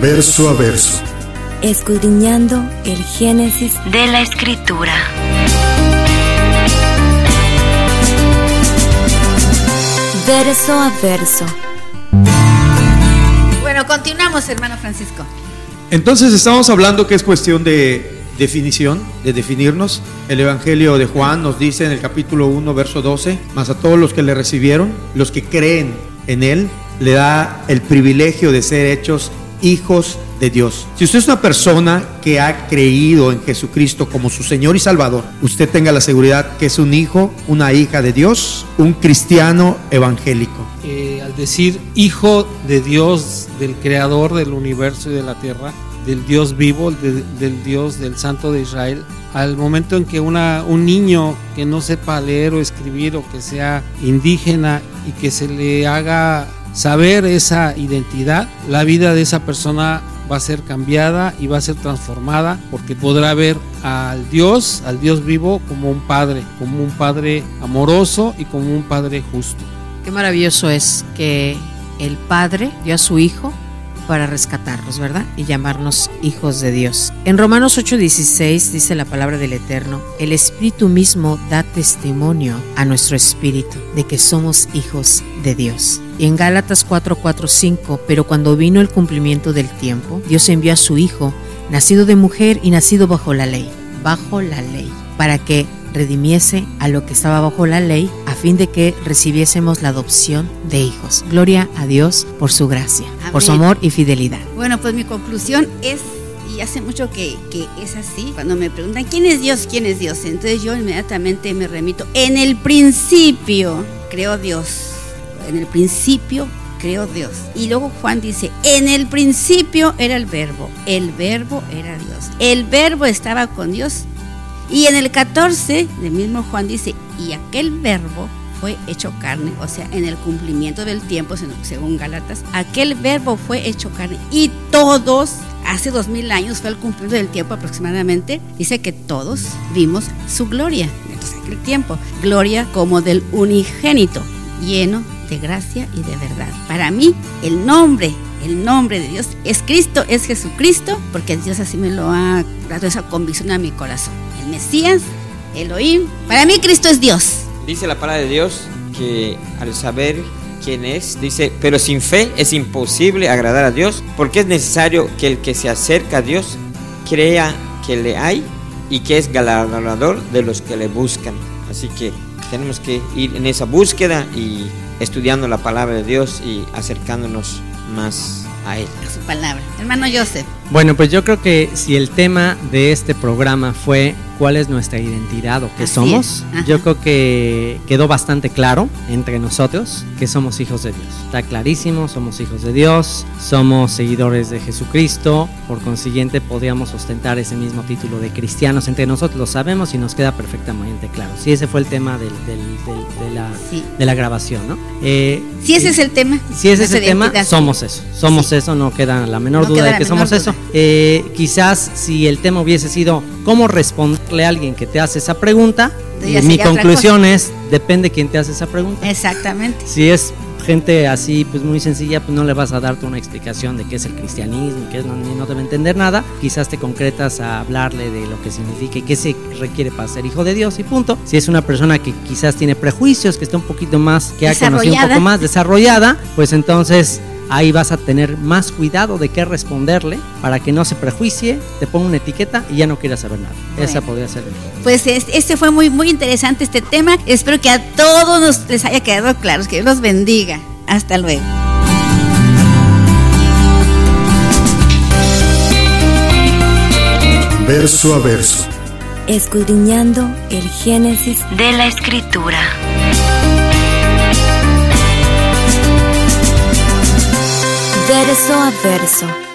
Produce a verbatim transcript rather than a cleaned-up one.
Verso a verso. Escudriñando el génesis de la Escritura. Verso a verso. Bueno, continuamos, hermano Francisco. Entonces estamos hablando que es cuestión de definición, de definirnos. El Evangelio de Juan nos dice en el capítulo uno, verso doce: mas a todos los que le recibieron, los que creen en él, le da el privilegio de ser hechos hijos de Dios. Si usted es una persona que ha creído en Jesucristo como su Señor y Salvador, usted tenga la seguridad que es un hijo, una hija de Dios, un cristiano evangélico. Eh, al decir hijo de Dios, del creador del universo y de la tierra, del Dios vivo, de, del Dios del Santo de Israel, al momento en que una, un niño que no sepa leer o escribir, o que sea indígena, y que se le haga saber esa identidad, la vida de esa persona va a ser cambiada y va a ser transformada, porque podrá ver al Dios, al Dios vivo, como un padre, como un padre amoroso y como un padre justo. Qué maravilloso es que el Padre dio a su Hijo para rescatarnos, ¿verdad? Y llamarnos hijos de Dios. En Romanos ocho dieciséis dice la palabra del Eterno: el Espíritu mismo da testimonio a nuestro espíritu de que somos hijos de Dios. Y en Gálatas cuatro, cuatro, cinco: pero cuando vino el cumplimiento del tiempo, Dios envió a su Hijo, nacido de mujer y nacido bajo la ley, bajo la ley, para que redimiese a lo que estaba bajo la ley, a fin de que recibiésemos la adopción de hijos. Gloria a Dios por su gracia, amén, por su amor y fidelidad. Bueno, pues mi conclusión es, y hace mucho que, que es así, cuando me preguntan ¿quién es Dios? ¿quién es Dios? Entonces yo inmediatamente me remito: en el principio creó Dios, en el principio creó Dios. Y luego Juan dice: en el principio era el verbo, el verbo era Dios, el verbo estaba con Dios. Y en el catorce del mismo Juan dice: y aquel verbo fue hecho carne, o sea, en el cumplimiento del tiempo, según Gálatas, aquel verbo fue hecho carne. Y todos, hace dos mil años fue el cumplimiento del tiempo aproximadamente, dice que todos vimos su gloria. Entonces, aquel tiempo, gloria como del unigénito, lleno de gracia y de verdad. Para mí, el nombre, el nombre de Dios es Cristo, es Jesucristo, porque Dios así me lo ha dado, esa convicción a mi corazón. El Mesías, Elohim, para mí Cristo es Dios. Dice la palabra de Dios que al saber quién es, dice: pero sin fe es imposible agradar a Dios, porque es necesario que el que se acerca a Dios crea que le hay y que es galardonador de los que le buscan. Así que tenemos que ir en esa búsqueda y estudiando la palabra de Dios y acercándonos más a Él. A su palabra. Hermano Joseph. Bueno, pues yo creo que si el tema de este programa fue cuál es nuestra identidad o qué Así somos, yo creo que quedó bastante claro entre nosotros que somos hijos de Dios. Está clarísimo, somos hijos de Dios, somos seguidores de Jesucristo, por consiguiente podríamos ostentar ese mismo título de cristianos entre nosotros, lo sabemos y nos queda perfectamente claro. Sí, ese fue el tema del, del, del, de, la, sí. de la grabación, ¿no? Eh, si ese eh, es el tema. Si ese es el tema, somos eso, somos sí. eso, no queda la menor no duda de que somos duda. eso. Eh, quizás si el tema hubiese sido cómo responderle a alguien que te hace esa pregunta, mi conclusión es, depende quién te hace esa pregunta. Exactamente. Si es gente así, pues muy sencilla, pues no le vas a darte una explicación de qué es el cristianismo, que es, no, no debe entender nada. Quizás te concretas a hablarle de lo que significa y qué se requiere para ser hijo de Dios y punto. Si es una persona que quizás tiene prejuicios, que está un poquito más, que ha conocido un poco más desarrollada, pues entonces ahí vas a tener más cuidado de qué responderle para que no se prejuicie, te ponga una etiqueta y ya no quiera saber nada. Bueno, esa podría ser el tema. Pues este fue muy, muy interesante este tema. Espero que a todos nos, les haya quedado claro. Que Dios los bendiga. Hasta luego. Verso a verso. Escudriñando el génesis de la Escritura. Verso a verso.